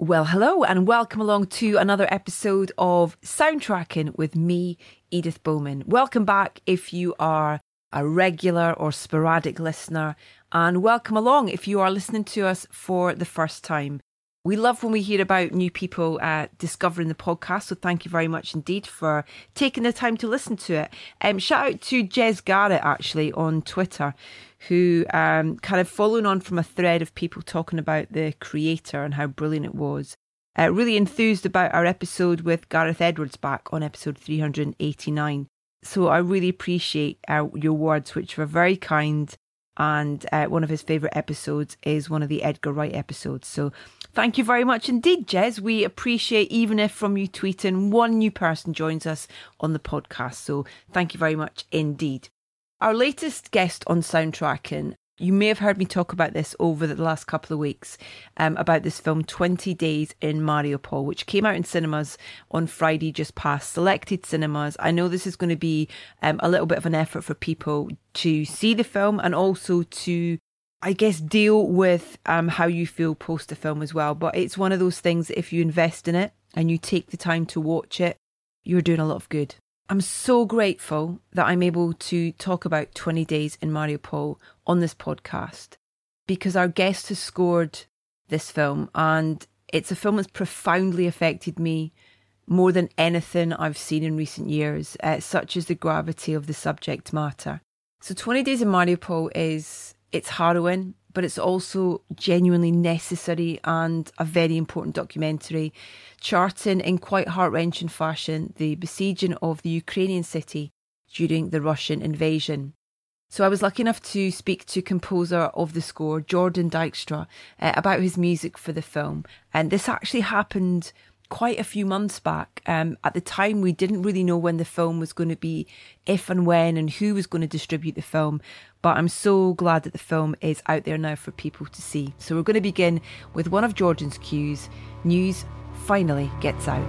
Well, hello and welcome along to another episode of Soundtracking with me, Edith Bowman. Welcome back if you are a regular or sporadic listener, and welcome along if you are listening to us for the first time. We love when we hear about new people discovering the podcast, so thank you very much indeed for taking the time to listen to it. Shout out to Jez Garrett, actually, on Twitter, who kind of following on from a thread of people talking about the creator and how brilliant it was. Really enthused about our episode with Gareth Edwards back on episode 389. So I really appreciate your words, which were very kind. And one of his favourite episodes is one of the Edgar Wright episodes. So thank you very much indeed, Jez. We appreciate, even if from you tweeting, one new person joins us on the podcast. So thank you very much indeed. Our latest guest on Soundtracking, you may have heard me talk about this over the last couple of weeks, about this film 20 Days in Mariupol, which came out in cinemas on Friday just past, selected cinemas. I know this is going to be a little bit of an effort for people to see the film and also to, I guess, deal with how you feel post the film as well. But it's one of those things that if you invest in it and you take the time to watch it, you're doing a lot of good. I'm so grateful that I'm able to talk about 20 Days in Mariupol on this podcast because our guest has scored this film and it's a film that's profoundly affected me more than anything I've seen in recent years, such as the gravity of the subject matter. So 20 Days in Mariupol it's harrowing, but it's also genuinely necessary and a very important documentary, charting in quite heart-wrenching fashion the besieging of the Ukrainian city during the Russian invasion. So I was lucky enough to speak to composer of the score, Jordan Dykstra, about his music for the film. And this actually happened quite a few months back. At the time, we didn't really know when the film was going to be, if and when, and who was going to distribute the film. But I'm so glad that the film is out there now for people to see. So we're going to begin with one of Jordan's cues. News finally gets out.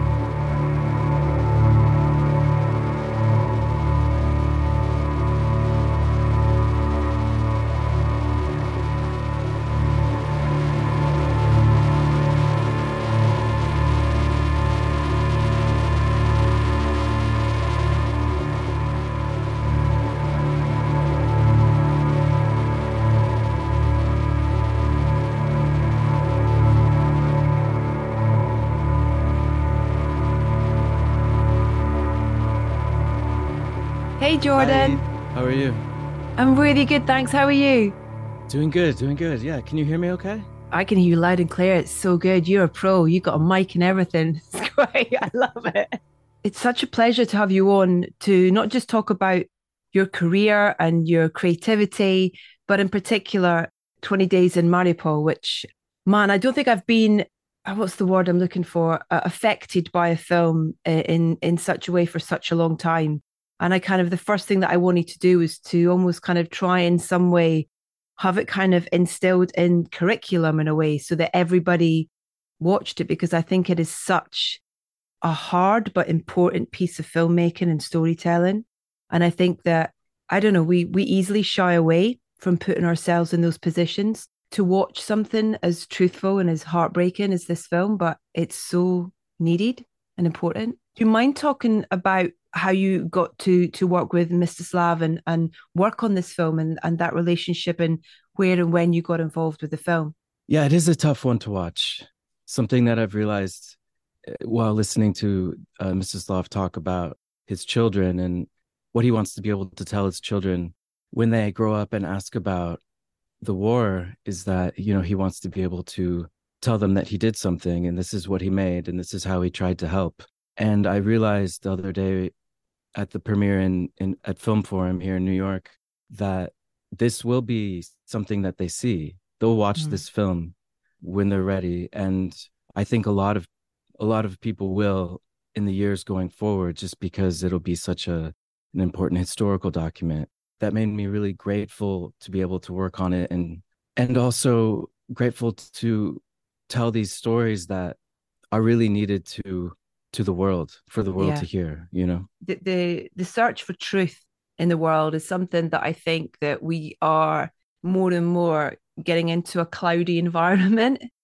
Hey Jordan. Hi, how are you? I'm really good, thanks. How are you? Doing good, doing good. Yeah, can you hear me okay? I can hear you loud and clear. It's so good. You're a pro. You got a mic and everything. It's great. I love it. It's such a pleasure to have you on to not just talk about your career and your creativity, but in particular 20 Days in Mariupol, which, man, I don't think I've been, what's the word I'm looking for, affected by a film in such a way for such a long time. And the first thing that I wanted to do was to almost kind of try in some way have it kind of instilled in curriculum in a way so that everybody watched it, because I think it is such a hard but important piece of filmmaking and storytelling. And I think that, I don't know, we easily shy away from putting ourselves in those positions to watch something as truthful and as heartbreaking as this film, but it's so needed and important. Do you mind talking about how you got to work with Mstislav and work on this film and that relationship and where and when you got involved with the film? Yeah, it is a tough one to watch. Something that I've realized while listening to Mstislav talk about his children and what he wants to be able to tell his children when they grow up and ask about the war is that, you know, he wants to be able to tell them that he did something and this is what he made and this is how he tried to help. And I realized the other day at the premiere at Film Forum here in New York that this will be something that they see. They'll watch this film when they're ready. And I think a lot of people will in the years going forward, just because it'll be such an important historical document. That made me really grateful to be able to work on it and also grateful to tell these stories that are really needed to the world, for the world to hear, you know. The search for truth in the world is something that I think that we are more and more getting into a cloudy environment.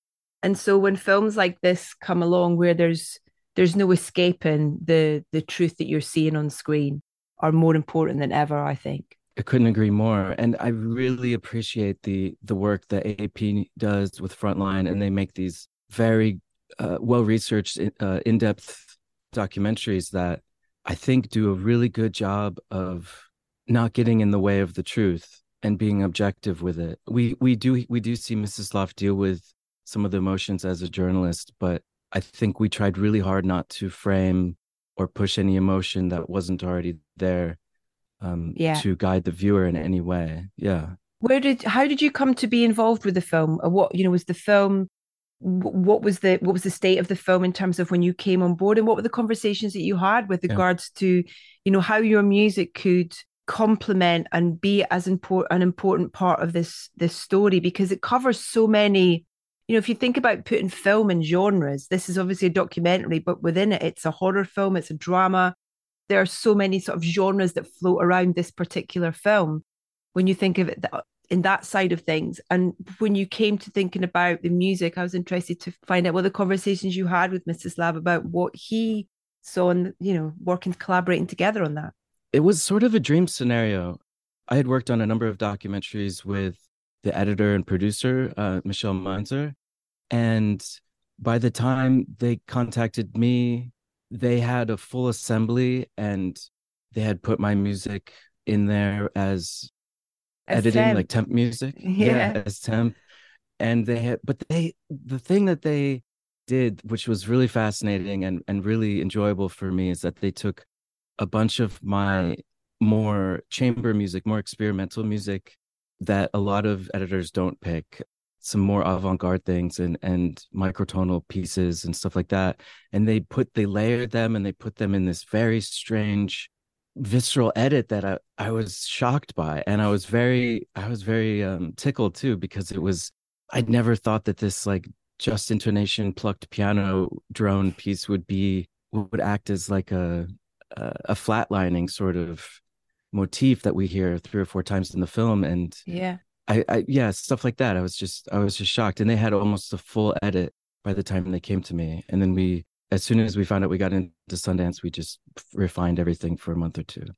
And so when films like this come along where there's no escaping the truth that you're seeing on screen are more important than ever, I think. I couldn't agree more. And I really appreciate the work that AAP does with Frontline, and they make these very well researched, in depth documentaries that I think do a really good job of not getting in the way of the truth and being objective with it. We do see Mrs. Loft deal with some of the emotions as a journalist, but I think we tried really hard not to frame or push any emotion that wasn't already there, Yeah. to guide the viewer in any way. Yeah. How did you come to be involved with the film? Or what, was the film, what was the state of the film in terms of when you came on board, and what were the conversations that you had with Yeah. regards to, how your music could complement and be as an important part of this story, because it covers so many. If you think about putting film in genres, this is obviously a documentary, but within it, it's a horror film, it's a drama. There are so many sort of genres that float around this particular film when you think of it in that side of things. And when you came to thinking about the music, I was interested to find out what the conversations you had with Mstislav about what he saw, and working, collaborating together on that. It was sort of a dream scenario. I had worked on a number of documentaries with the editor and producer, Michelle Munzer. And by the time they contacted me, they had a full assembly and they had put my music in there as As editing, temp. like temp music. Yeah. Yeah, as temp. And the thing that they did, which was really fascinating and really enjoyable for me, is that they took a bunch of my more chamber music, more experimental music that a lot of editors don't pick, some more avant-garde things and microtonal pieces and stuff like that. And they layered them and they put them in this very strange visceral edit that I was shocked by. And I was very tickled too, because I'd never thought that this like just intonation plucked piano drone piece would act as like a flatlining sort of motif that we hear 3 or 4 times in the film. And Yeah. yeah, stuff like that. I was just shocked. And they had almost a full edit by the time they came to me. And then as soon as we found out we got into Sundance, we just refined everything for a month or two.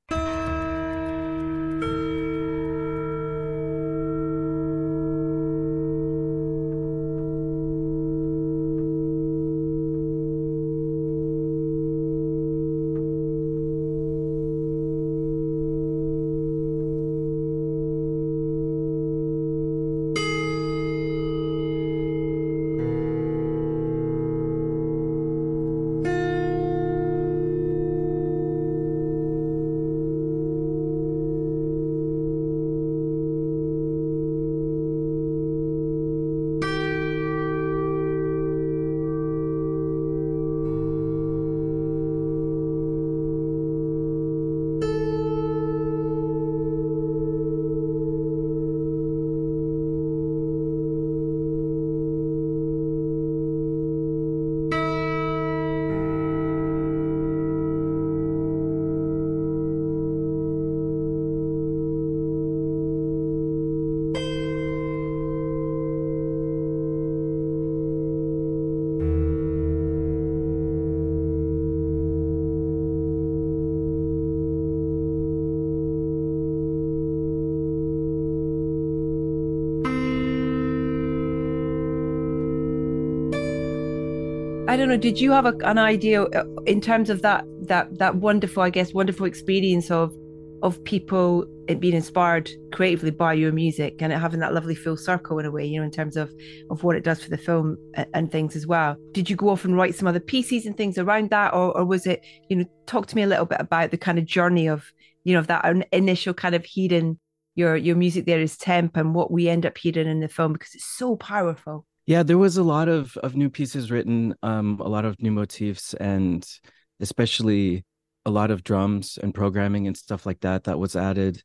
I don't know. Did you have an idea in terms of that wonderful, I guess, wonderful experience of people being inspired creatively by your music, and it having that lovely full circle in a way, in terms of what it does for the film and things as well? Did you go off and write some other pieces and things around that, or was it, talk to me a little bit about the kind of journey of, of that initial kind of hearing your music there is temp, and what we end up hearing in the film, because it's so powerful. Yeah, there was a lot of new pieces written, a lot of new motifs, and especially a lot of drums and programming and stuff like that was added.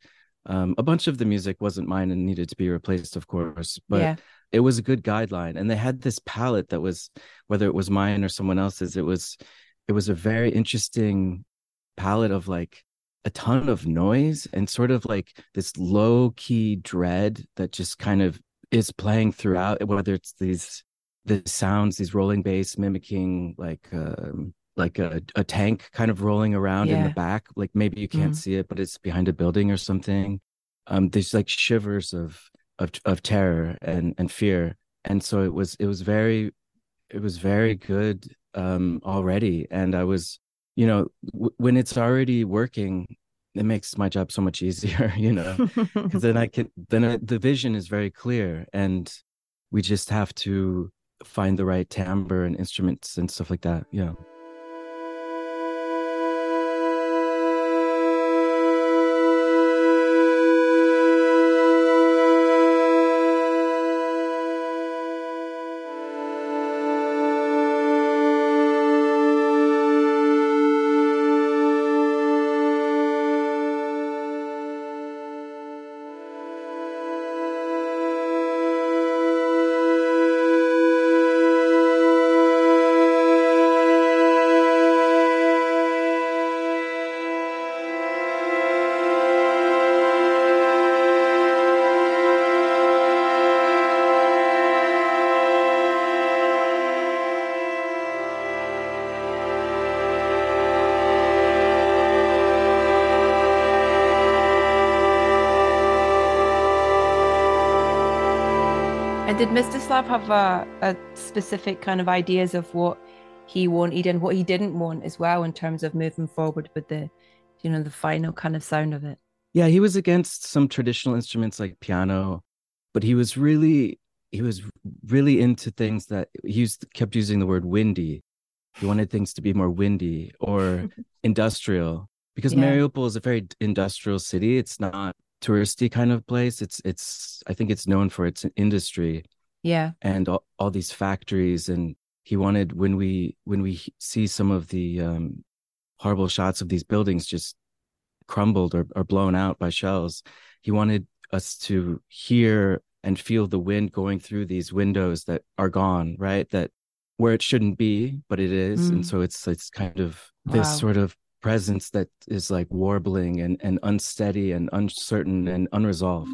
A bunch of the music wasn't mine and needed to be replaced, of course, Yeah. but it was a good guideline. And they had this palette that was, whether it was mine or someone else's, it was a very interesting palette of like a ton of noise and sort of like this low key dread that just kind of is playing throughout, whether it's these the sounds, these rolling bass mimicking like a tank kind of rolling around in the Yeah. back. Like maybe you can't Mm. see it, but it's behind a building or something. There's like shivers of terror and fear. And so it was very good already. And I was, when it's already working, it makes my job so much easier, because then the vision is very clear, and we just have to find the right timbre and instruments and stuff like that. Yeah. And did Mstislav have a specific kind of ideas of what he wanted and what he didn't want as well in terms of moving forward with the final kind of sound of it? Yeah, he was against some traditional instruments like piano, but he was really into things that kept using the word windy. He wanted things to be more windy or industrial, because Yeah. Mariupol is a very industrial city. It's not touristy kind of place. It's I think it's known for its industry Yeah. and all these factories. And he wanted, when we see some of the horrible shots of these buildings just crumbled or blown out by shells, he wanted us to hear and feel the wind going through these windows that are gone, right? That where it shouldn't be, but it is. And Mm. so it's kind of this Wow. sort of presence that is like warbling and unsteady and uncertain and unresolved.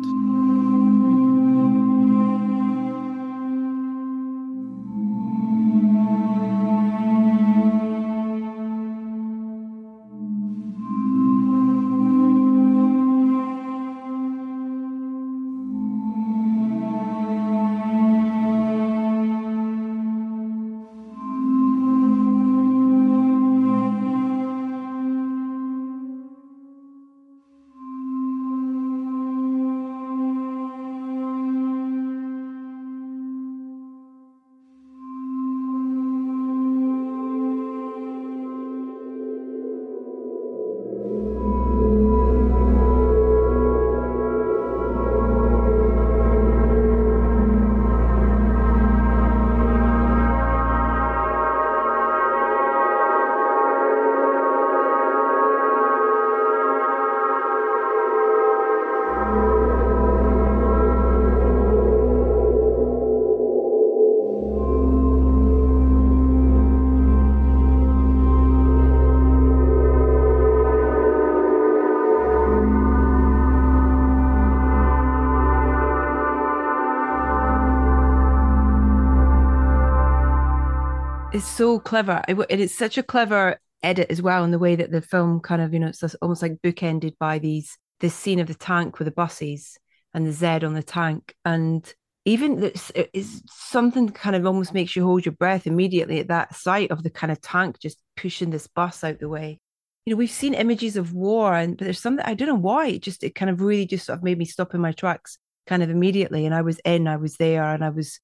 It's so clever. It's such a clever edit as well in the way that the film kind of, it's almost like bookended by this scene of the tank with the buses and the Z on the tank. And even it's something kind of almost makes you hold your breath immediately at that sight of the kind of tank just pushing this bus out the way. We've seen images of war, but there's something, I don't know why, it kind of really just sort of made me stop in my tracks kind of immediately. And I was there, and I was,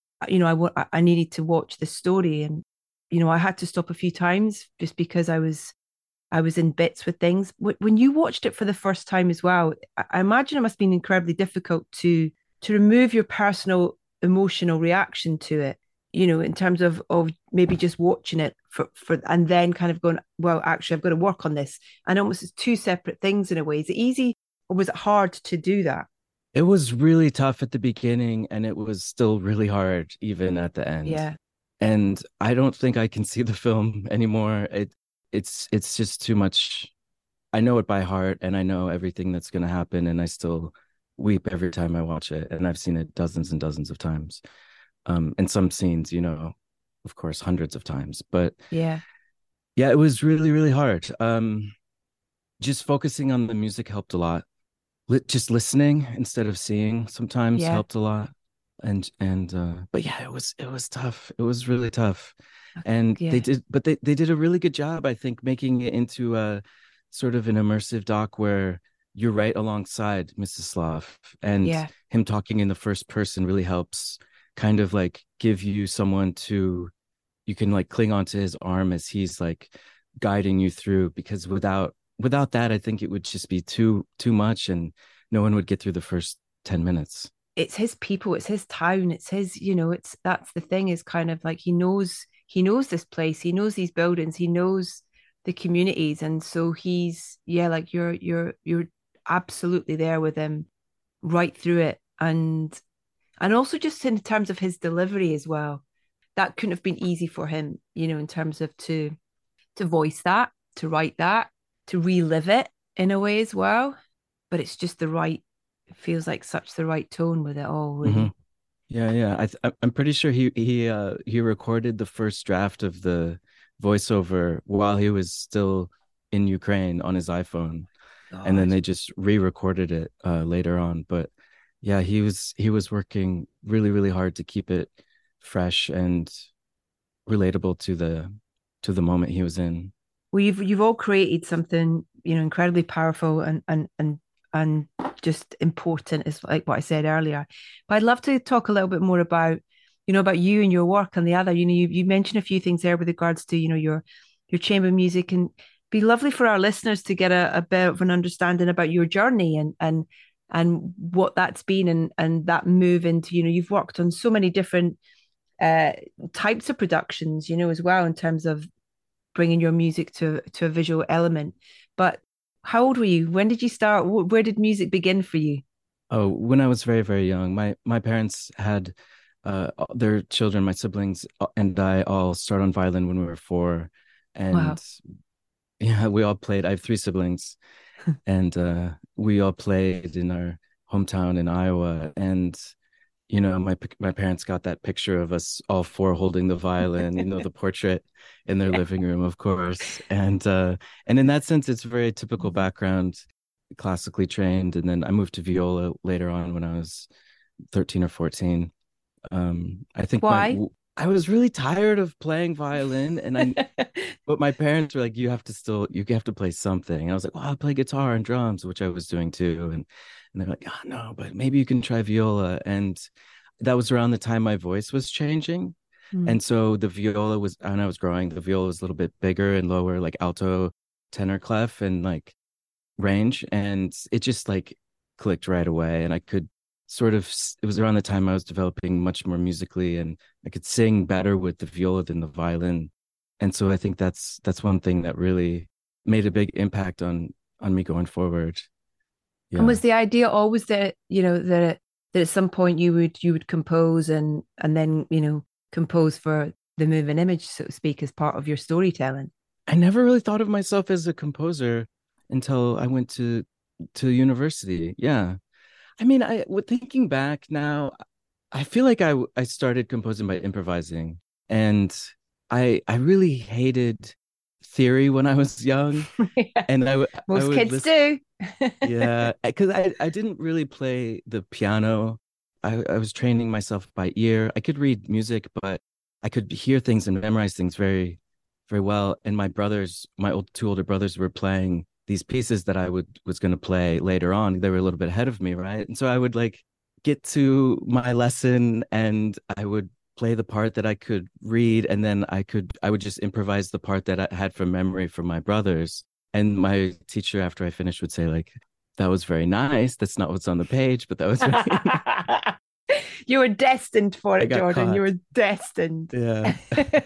I needed to watch the story. And I had to stop a few times just because I was in bits with things. When you watched it for the first time as well, I imagine it must have been incredibly difficult to remove your personal emotional reaction to it. In terms of maybe just watching it for and then kind of going, well, actually, I've got to work on this, and almost as two separate things in a way. Is it easy or was it hard to do that? It was really tough at the beginning, and it was still really hard even at the end. Yeah, And I don't think I can see the film anymore. It's just too much. I know it by heart, and I know everything that's going to happen, and I still weep every time I watch it, and I've seen it dozens and dozens of times. And some scenes, of course, hundreds of times. But Yeah. yeah, it was really, really hard. Just focusing on the music helped a lot. Just listening instead of seeing sometimes Yeah. helped a lot. And but yeah, it was tough. It was really tough. And they Yeah. did, but they did a really good job, I think, making it into a sort of an immersive doc where you're right alongside Mstislav, and Yeah. him talking in the first person really helps kind of like give you someone to you can like cling onto his arm as he's like guiding you through, because without that I think it would just be too much, and no one would get through the first 10 minutes. It's his people, it's his town, it's his, it's that's the thing, is kind of like he knows this place, he knows these buildings, he knows the communities. And so he's, yeah, like you're absolutely there with him right through it. And also just in terms of his delivery as well, that couldn't have been easy for him, in terms of to voice that, to write that, to relive it in a way as well. But it's just the right, it feels like such the right tone with it all, Hmm. really. Yeah, yeah. I'm pretty sure he recorded the first draft of the voiceover while he was still in Ukraine on his iPhone, and then God. they just re-recorded it later on. But yeah, he was working really, really hard to keep it fresh and relatable to the moment he was in. Well, you've all created something, incredibly powerful and just important, is like what I said earlier. But I'd love to talk a little bit more about, about you and your work and the other. You mentioned a few things there with regards to, your chamber music, and be lovely for our listeners to get a bit of an understanding about your journey and what that's been, and that move into, you've worked on so many different uh types of productions, as well, in terms of bringing your music to a visual element. But how old were you? When did you start? Where did music begin for you? Oh, when I was very, very young, my parents had their children, my siblings and I all start on violin when we were 4, Wow. and yeah, we all played. I have 3 siblings, and we all played in our hometown in Iowa. And my parents got that picture of us all 4 holding the violin, the portrait in their Yeah. living room, of course. And in that sense, it's a very typical background, classically trained. And then I moved to viola later on when I was 13 or 14. I think Why? I was really tired of playing violin, but my parents were like, you have to play something. And I was like, well, I'll play guitar and drums, which I was doing too. And they're like, oh no, but maybe you can try viola. And that was around the time my voice was changing. Mm. And so when I was growing, the viola was a little bit bigger and lower, like alto, tenor, clef, and like range. And it just like clicked right away. And I could it was around the time I was developing much more musically, and I could sing better with the viola than the violin. And so I think that's one thing that really made a big impact on me going forward. And Yeah. was the idea always that, that at some point you would compose and then, compose for the moving image, so to speak, as part of your storytelling? I never really thought of myself as a composer until I went to university. Yeah. I mean, thinking back now, I feel like I started composing by improvising, and I really hated theory when I was young, Yeah. and I Most would kids listen. do. Yeah, because I didn't really play the piano. I was training myself by ear. I could read music, but I could hear things and memorize things very, very well. And my 2 older brothers were playing these pieces that I was going to play later on. They were a little bit ahead of me, right? And so I would like get to my lesson, and I would play the part that I could read, and then I would just improvise the part that I had from memory from my brothers. And my teacher, after I finished, would say, like, that was very nice. That's not what's on the page, but that was very nice. You were destined for I it, got Jordan. You caught. were destined. Yeah.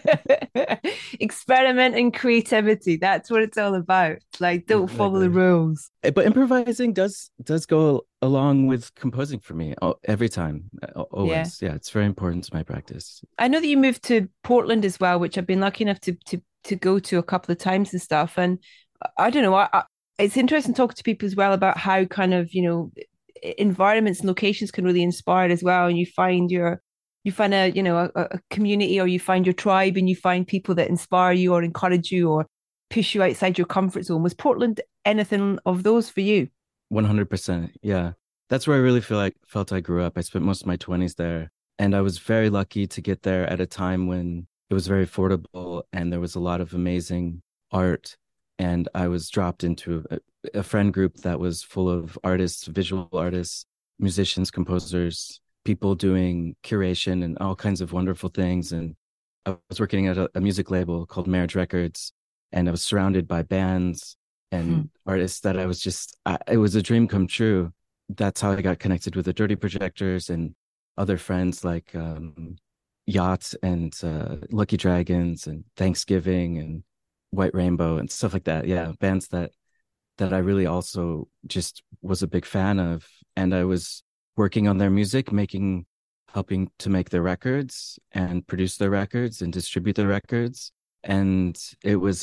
Experiment and creativity. That's what it's all about. It's like, don't follow the Exactly. rules. But improvising does go along with composing for me every time, Yeah. always. Yeah, it's very important to my practice. I know that you moved to Portland as well, which I've been lucky enough to go to a couple of times and stuff. And I don't know, it's interesting talking to people as well about how kind of, environments and locations can really inspire as well. And you find you find a community, or you find your tribe, and you find people that inspire you or encourage you or push you outside your comfort zone. Was Portland anything of those for you? 100%. Yeah. That's where I really felt I grew up. I spent most of my 20s there, and I was very lucky to get there at a time when it was very affordable and there was a lot of amazing art. And I was dropped into a friend group that was full of artists, visual artists, musicians, composers, people doing curation and all kinds of wonderful things. And I was working at a music label called Marriage Records, and I was surrounded by bands and artists that I was it was a dream come true. That's how I got connected with the Dirty Projectors and other friends like Yacht and Lucky Dragons and Thanksgiving and White Rainbow and stuff like that. Yeah, bands that I really also just was a big fan of. And I was working on their music, helping to make their records and produce their records and distribute their records. And it was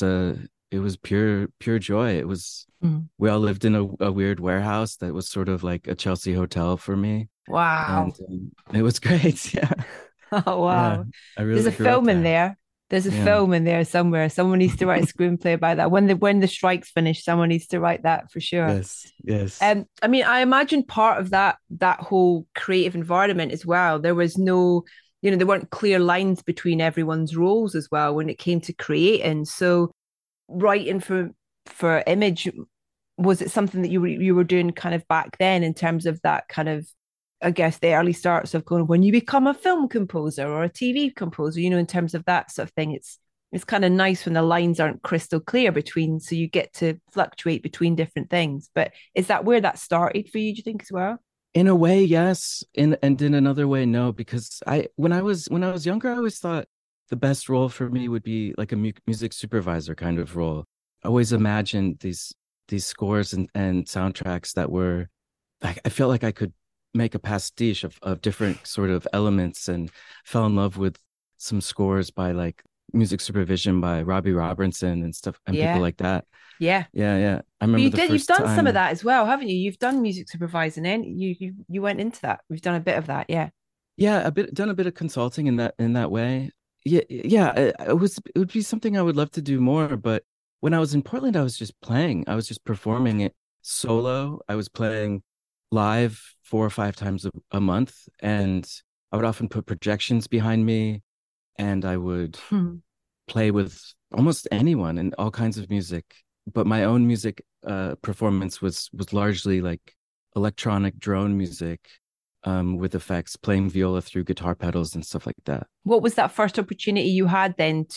pure joy. It was, we all lived in a weird warehouse that was sort of like a Chelsea hotel for me. Wow. And it was great. Yeah. Oh, Yeah. wow. I really There's a grew up film in there. there. There's a Yeah. film in there somewhere. Someone needs to write a screenplay about that. When the strikes finish, someone needs to write that for sure. Yes. Yes. I mean, I imagine part of that whole creative environment as well. There was no, there weren't clear lines between everyone's roles as well when it came to creating. So writing for image, was it something that you were doing kind of back then in terms of that kind of, I guess, the early starts of going, when you become a film composer or a TV composer, in terms of that sort of thing? It's kind of nice when the lines aren't crystal clear between, so you get to fluctuate between different things. But is that where that started for you, do you think, as well? In a way, yes. And in another way, no, because when I was younger, I always thought the best role for me would be like a music supervisor kind of role. I always imagined these scores and soundtracks that were like, I felt like I could make a pastiche of different sort of elements, and fell in love with some scores by like music supervision by Robbie Robertson and stuff and people Yeah. like that. Yeah. Yeah, yeah. I But remember the you've first done some of time. that as well, haven't you? You've done music supervising, and you went into that. We've done a bit of that. Yeah. Yeah, done a bit of consulting in that way. Yeah, yeah, it would be something I would love to do more, but when I was in Portland, I was just playing. I was just performing it solo. I was playing live 4 or 5 times a month, and I would often put projections behind me, and I would Hmm. play with almost anyone and all kinds of music. But my own music performance was largely like electronic drone music, with effects, playing viola through guitar pedals and stuff like that. What was that first opportunity you had then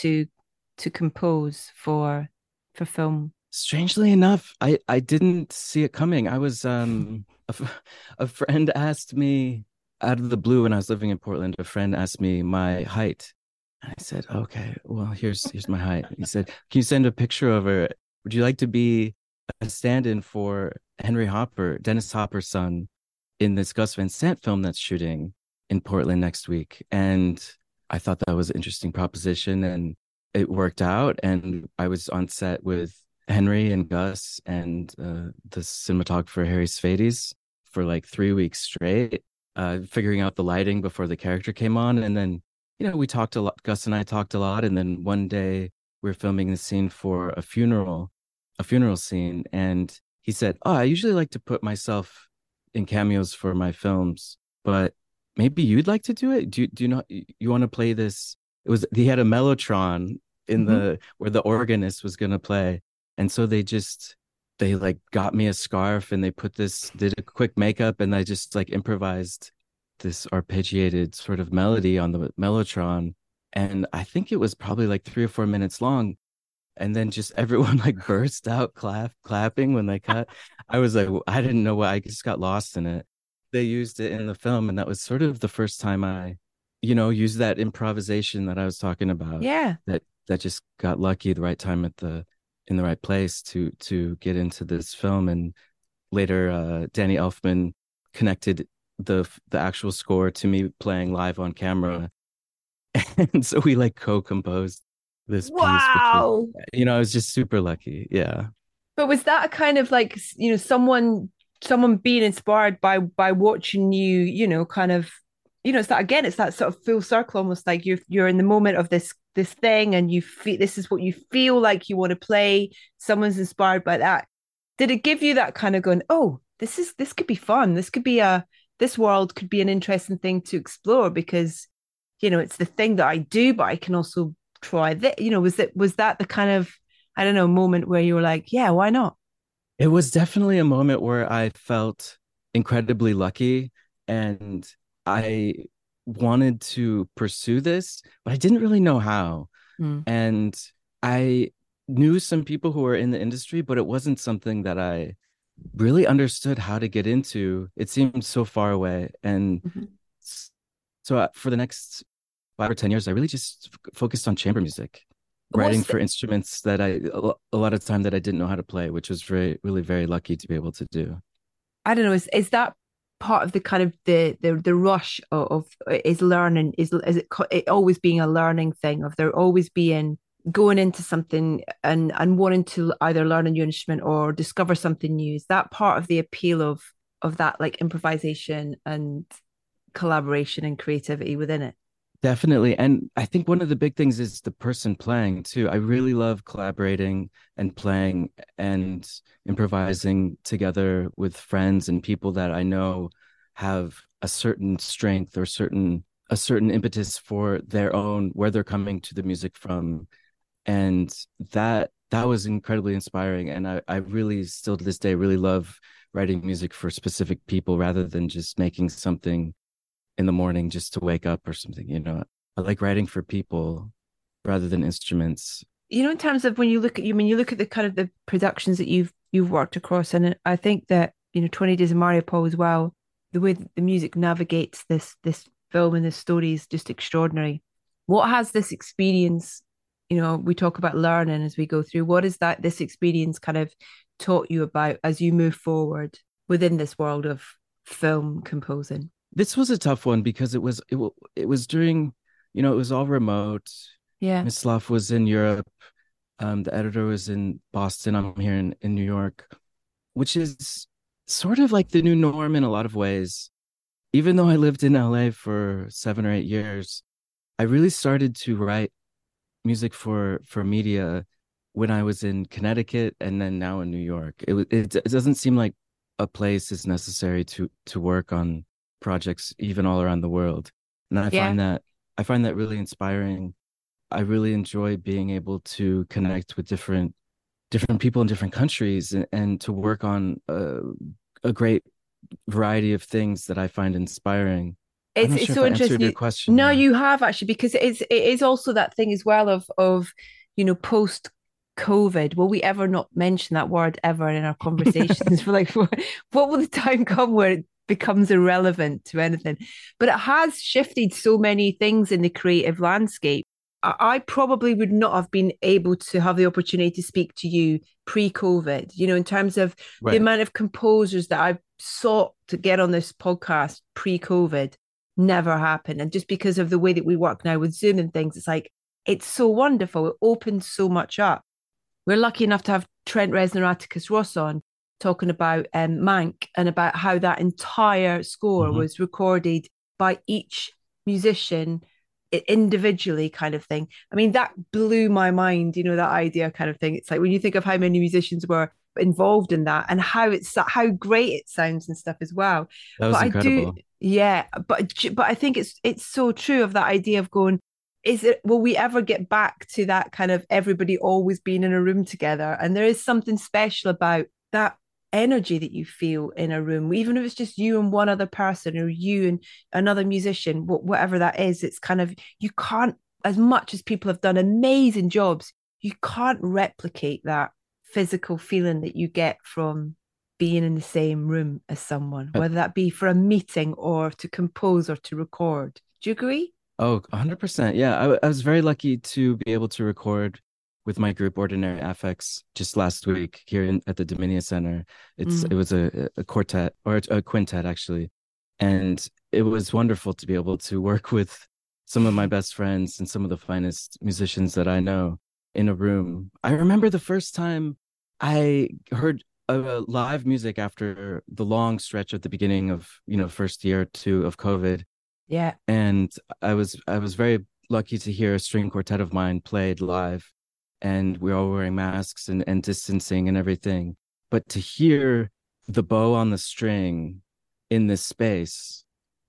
to compose for film? Strangely enough, I didn't see it coming. I was a friend asked me out of the blue when I was living in Portland. A friend asked me my height, and I said, "Okay, well, here's my height." He said, "Can you send a picture over? Would you like to be a stand-in for Henry Hopper, Dennis Hopper's son, in this Gus Van Sant film that's shooting in Portland next week?" And I thought that was an interesting proposition, and it worked out. And I was on set with Henry and Gus and the cinematographer Harry Sfades for like 3 weeks straight, figuring out the lighting before the character came on. And then, we talked a lot. Gus and I talked a lot. And then one day we were filming the scene for a funeral scene. And he said, "Oh, I usually like to put myself in cameos for my films, but maybe you'd like to do it. Do you know, you want to play this?" He had a Mellotron in Mhm. the where the organist was going to play. And so they like got me a scarf, and they did a quick makeup, and I just like improvised this arpeggiated sort of melody on the Mellotron. And I think it was probably like 3 or 4 minutes long. And then just everyone like burst out clapping when they cut. I was like, I didn't know what, I just got lost in it. They used it in the film, and that was sort of the first time I, used that improvisation that I was talking about. Yeah. That just got lucky the right time in the right place to get into this film. And later Danny Elfman connected the actual score to me playing live on camera. And so we like co-composed this piece, which was, Wow. I was just super lucky. Yeah. But was that a kind of like, someone being inspired by watching you, kind of, it's that again, it's that sort of full circle, almost like you're in the moment of this thing, and you feel this is what you feel like you want to play. Someone's inspired by that. Did it give you that kind of going, oh, this could be fun. This world could be an interesting thing to explore because, it's the thing that I do, but I can also try that. Was that the kind of, I don't know, moment where you were like, yeah, why not? It was definitely a moment where I felt incredibly lucky, and I wanted to pursue this, but I didn't really know how. Mm. And I knew some people who were in the industry, but it wasn't something that I really understood how to get into. It seemed so far away. And Mhm. so for the next 5 or 10 years, I really just focused on chamber music, writing What's for the, instruments that a lot of time that I didn't know how to play, which was really very lucky to be able to do. I don't know, is that part of the kind of the rush of is learning, it always being a learning thing, of there always being going into something and wanting to either learn a new instrument or discover something new? Is that part of the appeal of that, like improvisation and collaboration and creativity within it? Definitely. And I think one of the big things is the person playing too. I really love collaborating and playing and improvising together with friends and people that I know have a certain strength or a certain impetus for their own, where they're coming to the music from. And that was incredibly inspiring. And I really still to this day really love writing music for specific people rather than just making something in the morning just to wake up or something. I like writing for people rather than instruments. In terms of when you look at you look at the kind of the productions that you've worked across, and I think that 20 Days of Mariupol as well, the way that the music navigates this film and this story is just extraordinary. What has this experience, we talk about learning as we go through, what is that this experience kind of taught you about as you move forward within this world of film composing? This was a tough one because it was during, it was all remote. Yeah. Mislav was in Europe. The editor was in Boston. I'm here in New York, which is sort of like the new norm in a lot of ways. Even though I lived in LA for 7 or 8 years, I really started to write music for media when I was in Connecticut and then now in New York. It doesn't seem like a place is necessary to work on projects even all around the world. And Yeah. I find that really inspiring. I really enjoy being able to connect with different people in different countries and to work on a great variety of things that I find inspiring. I'm not It's sure if so I answered interesting. your No, question. you have actually, because it is also that thing as well of post COVID. Will we ever not mention that word ever in our conversations? We're like, what will the time come where it becomes irrelevant to anything? But it has shifted so many things in the creative landscape. I probably would not have been able to have the opportunity to speak to you pre-COVID, in terms of the Right. amount of composers that I've sought to get on this podcast pre-COVID never happened. And just because of the way that we work now with Zoom and things, it's like, it's so wonderful. It opens so much up. We're lucky enough to have Trent Reznor, Atticus Ross on talking about Mank and about how that entire score Mhm. was recorded by each musician individually, kind of thing. I mean, that blew my mind, that idea kind of thing. It's like when you think of how many musicians were involved in that and how great it sounds and stuff as well. That But was I do, incredible. yeah, but I think it's so true of that idea of going, will we ever get back to that kind of everybody always being in a room together? And there is something special about that energy that you feel in a room, even if it's just you and one other person or you and another musician, whatever that is. It's kind of, you can't, as much as people have done amazing jobs, you can't replicate that physical feeling that you get from being in the same room as someone, Uh, whether that be for a meeting or to compose or to record. Do you agree? Oh, 100%. Yeah, I was very lucky to be able to record with my group Ordinary Affects just last week here at the Dominia Center. It Mm. was a quartet or a quintet actually, and it was wonderful to be able to work with some of my best friends and some of the finest musicians that I know in a room. I remember the first time I heard live music after the long stretch at the beginning of, first year or two of COVID. Yeah. And I was very lucky to hear a string quartet of mine played live, and we were all wearing masks and distancing and everything. But to hear the bow on the string in this space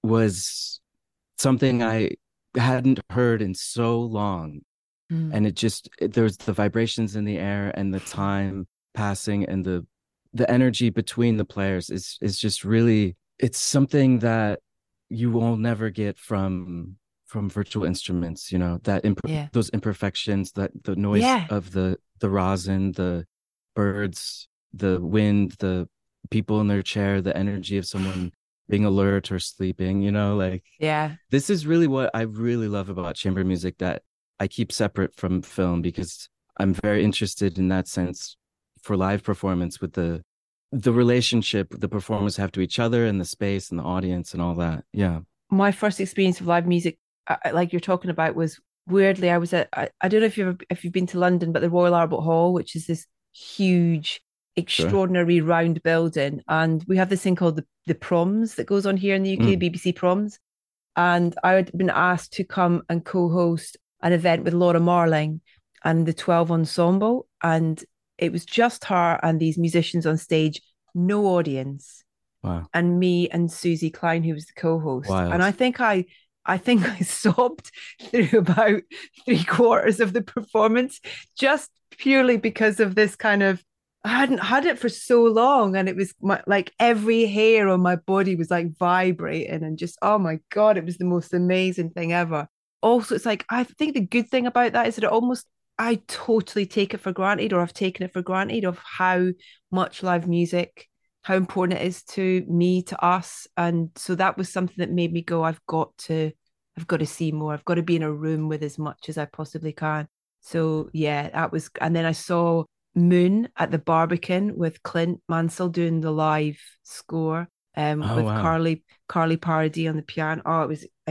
was something I hadn't heard in so long. Mm. And there's the vibrations in the air and the time passing, and the energy between the players is just really, it's something that you will never get from virtual instruments, that Yeah. those imperfections, that the noise Yeah. of the rosin, the birds, the wind, the people in their chair, the energy of someone being alert or sleeping, like Yeah. this is really what I really love about chamber music, that I keep separate from film, because I'm very interested in that sense for live performance, with the relationship the performers have to each other and the space and the audience and all that. Yeah. My first experience of live music, like you're talking about, was weirdly, I was at, I don't know if you've been to London, but the Royal Albert Hall, which is this huge, Sure. extraordinary round building. And we have this thing called the proms that goes on here in the UK, Mm. BBC proms. And I had been asked to come and co-host an event with Laura Marling and the 12 Ensemble. And it was just her and these musicians on stage, no audience, Wow. and me and Susie Klein, who was the co-host. And Wild. I think I sobbed through about three quarters of the performance, just purely because of this kind of, I hadn't had it for so long, and it was like every hair on my body was like vibrating, and just, oh my God, it was the most amazing thing ever. Also, it's like, I think the good thing about that is that I totally take it for granted, or I've taken it for granted, of how much live music, how important it is to me, to us. And so that was something that made me go, I've got to see more. I've got to be in a room with as much as I possibly can. So yeah, that was, and then I saw Moon at the Barbican with Clint Mansell doing the live score, Oh, with wow. Carly Paradis on the piano. Oh,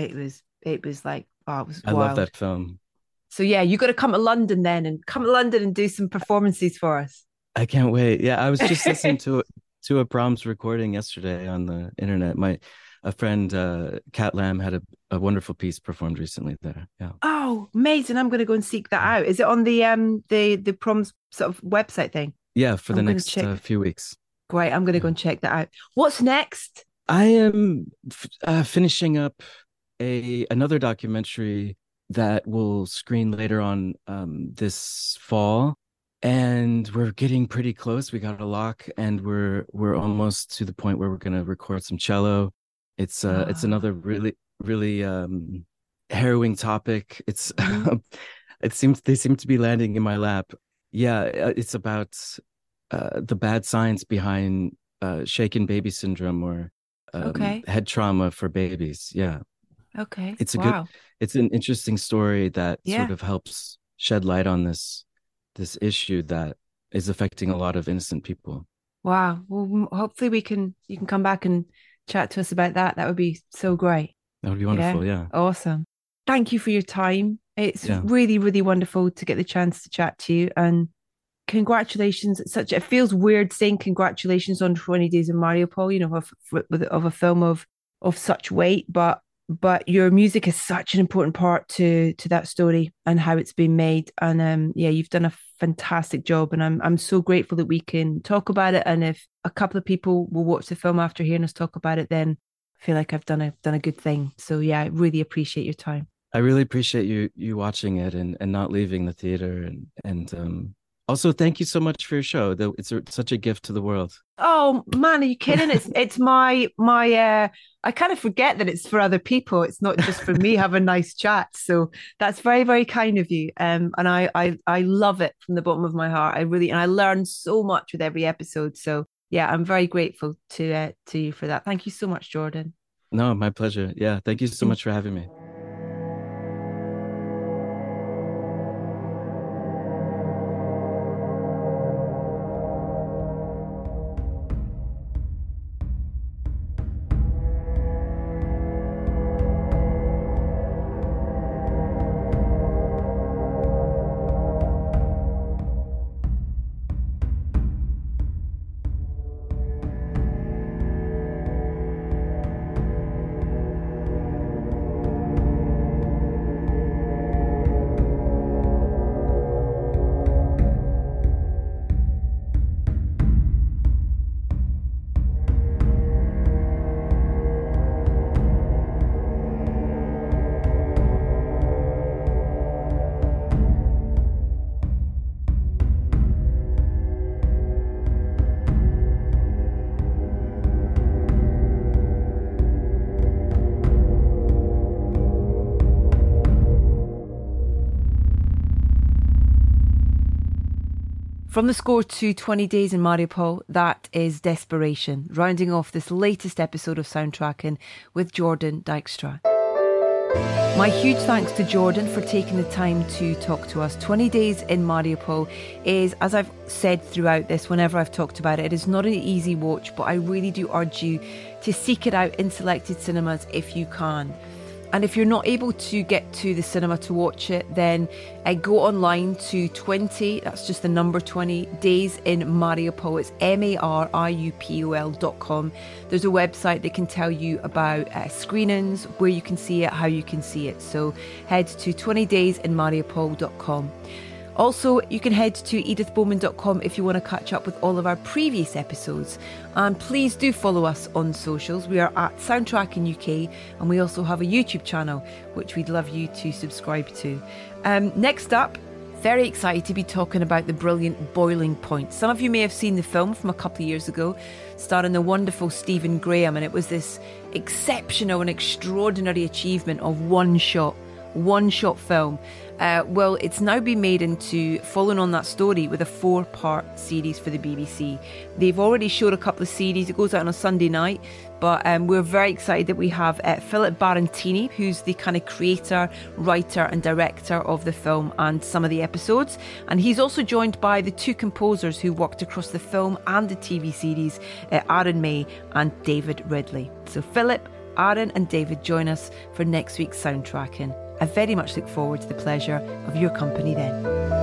it was like, oh, it was I love wild. that film. So yeah, you got to come to London then, and come to London and do some performances for us. I can't wait. Yeah, I was just listening to a Brahms recording yesterday on the internet. My a friend, Kat Lamb, had a wonderful piece performed recently there. Yeah. Oh, amazing! I'm going to go and seek that out. Is it on the proms sort of website thing? Yeah, for the I'm going to next check. few weeks. Great, I'm going to go Yeah. and check that out. What's next? I am finishing up a another documentary that will screen later on this fall, and we're getting pretty close. We got a lock, and we're almost to the point where we're going to record some cello. It's Ah, another really harrowing topic. It's mhm. they seem to be landing in my lap. Yeah, it's about the bad science behind shaken baby syndrome, or Okay, head trauma for babies. Yeah, okay, it's a good, wow, it's an interesting story that sort yeah, of helps shed light on this issue that is affecting a lot of innocent people. wow. Well, hopefully you can come back and chat to us about that. That would be so great. That would be Yeah, wonderful. Yeah, awesome. Thank you for your time. It's yeah. really, really wonderful to get the chance to chat to you, and congratulations. It's such, it feels weird saying congratulations on 20 Days of Mariupol, of a film of such weight, but your music is such an important part to that story and how it's been made. And yeah, you've done a fantastic job, and I'm so grateful that we can talk about it. And if a couple of people will watch the film after hearing us talk about it, then I feel like I've done a good thing. So yeah, I really appreciate your time. I really appreciate you watching it and not leaving the theater, and also thank you so much for your show. Though such a gift to the world. Oh man, are you kidding? It's my I kind of forget that it's for other people. It's not just for me have a nice chat. So that's very, very kind of you. And I love it from the bottom of my heart. I really, and I learn so much with every episode. So yeah, I'm very grateful to you for that. Thank you so much, Jordan. No, my pleasure. Yeah, thank you so And much for having me. From the score to 20 Days in Mariupol, that is Desperation, rounding off this latest episode of Soundtracking with Jordan Dykstra. My huge thanks to Jordan for taking the time to talk to us. 20 Days in Mariupol is, as I've said throughout this, whenever I've talked about it, it is not an easy watch, but I really do urge you to seek it out in selected cinemas if you can. And if you're not able to get to the cinema to watch it, then go online to 20, that's just the number 20, Days in Mariupol. It's MARIUPOL.com. There's a website that can tell you about screenings, where you can see it, how you can see it. So head to 20daysinmariupol.com. Also, you can head to edithbowman.com if you want to catch up with all of our previous episodes. And please do follow us on socials. We are at Soundtracking UK, and we also have a YouTube channel, which we'd love you to subscribe to. Next up, very excited to be talking about the brilliant Boiling Point. Some of you may have seen the film from a couple of years ago, starring the wonderful Stephen Graham, and it was this exceptional and extraordinary achievement of one shot film. Well, it's now been made into, following on that story, with a 4-part series for the BBC. They've already showed a couple of series. It goes out on a Sunday night, but we're very excited that we have Philip Barantini, who's the kind of creator, writer and director of the film and some of the episodes. And he's also joined by the 2 composers who worked across the film and the TV series, Aaron May and David Ridley. So Philip, Aaron and David join us for next week's Soundtracking. I very much look forward to the pleasure of your company then.